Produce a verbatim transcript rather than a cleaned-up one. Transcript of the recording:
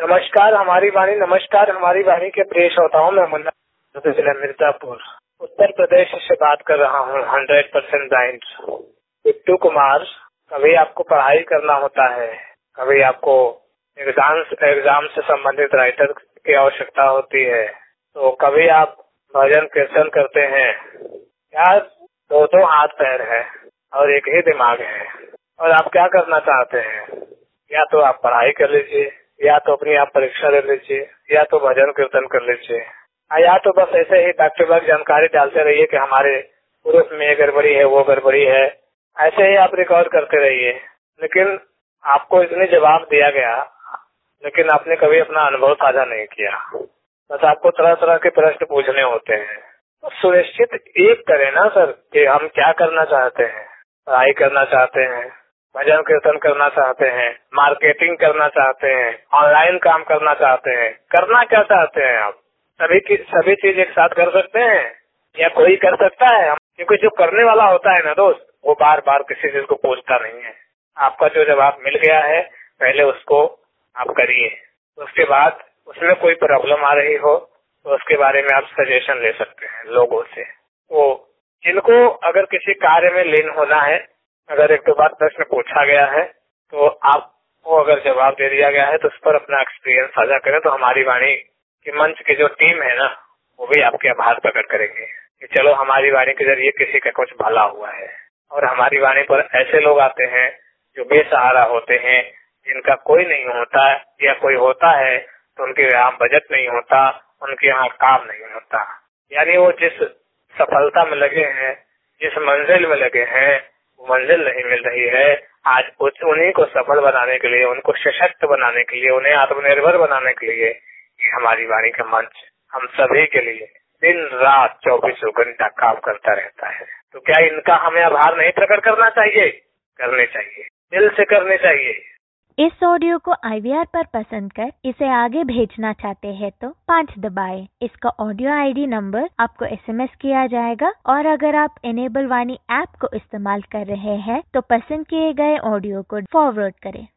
नमस्कार हमारी वाणी नमस्कार हमारी वाणी के प्रिय श्रोताओं में मुन्ना जिला मिर्जापुर उत्तर प्रदेश से बात कर रहा हूँ। Hundred percent blind Bittu Kumar. कभी आपको पढ़ाई करना होता है, कभी आपको एग्जाम एग्जाम से संबंधित राइटर की आवश्यकता होती है, तो कभी आप भजन कीर्तन करते हैं। यार दो दो हाथ पैर है और एक ही दिमाग है, और आप क्या करना चाहते हैं? या तो आप पढ़ाई कर लीजिए, या तो अपनी आप परीक्षा ले लीजिए, या तो भजन कीर्तन कर लीजिए, या तो बस ऐसे ही बैक टू बैक जानकारी डालते रहिए कि हमारे पुरुष में ये गड़बड़ी है वो गड़बड़ी है, ऐसे ही आप रिकॉर्ड करते रहिए। लेकिन आपको इतने जवाब दिया गया, लेकिन आपने कभी अपना अनुभव साझा नहीं किया। बस आपको तरह तरह के प्रश्न पूछने होते हैं। तो सुनिश्चित एक करें ना सर कि हम क्या करना चाहते हैं। पढ़ाई करना चाहते हैं, भजन कीर्तन करना चाहते हैं, मार्केटिंग करना चाहते हैं, ऑनलाइन काम करना चाहते हैं, करना क्या चाहते हैं आप? सभी की सभी चीज एक साथ कर सकते हैं या कोई कर सकता है? क्योंकि जो करने वाला होता है ना दोस्त, वो बार बार किसी चीज को पूछता नहीं है। आपका जो जवाब मिल गया है पहले उसको आप करिए, उसके बाद उसमें कोई प्रॉब्लम आ रही हो तो उसके बारे में आप सजेशन ले सकते हैं लोगों से। तो जिनको अगर किसी कार्य में लीन होना है, अगर एक दो बार प्रश्न पूछा गया है तो आपको अगर जवाब दे दिया गया है तो उस पर अपना एक्सपीरियंस साझा करें, तो हमारी वाणी की मंच की जो टीम है ना, वो भी आपके आभार प्रकट करेंगे कि चलो हमारी वाणी के जरिए किसी का कुछ भला हुआ है। और हमारी वाणी पर ऐसे लोग आते हैं जो बेसहारा होते हैं, जिनका कोई नहीं होता, या कोई होता है तो उनके यहाँ बजट नहीं होता, उनके यहाँ काम नहीं होता। यानी वो जिस सफलता में लगे हैं, जिस मंजिल में लगे हैं, वो मंजिल नहीं मिल रही है। आज उन्हीं को सफल बनाने के लिए, उनको सशक्त बनाने के लिए, उन्हें आत्मनिर्भर बनाने के लिए ये हमारी वाणी का मंच हम सभी के लिए दिन रात चौबीसों घंटा काम करता रहता है। तो क्या इनका हमें आभार नहीं प्रकट करना चाहिए? करने चाहिए, दिल से करने चाहिए। इस ऑडियो को आई वी आर पर पसंद कर इसे आगे भेजना चाहते हैं तो पाँच दबाएं। इसका ऑडियो आई डी नंबर आपको एस एम एस किया जाएगा, और अगर आप इनेबल वाणी ऐप को इस्तेमाल कर रहे हैं तो पसंद किए गए ऑडियो को फॉरवर्ड करें।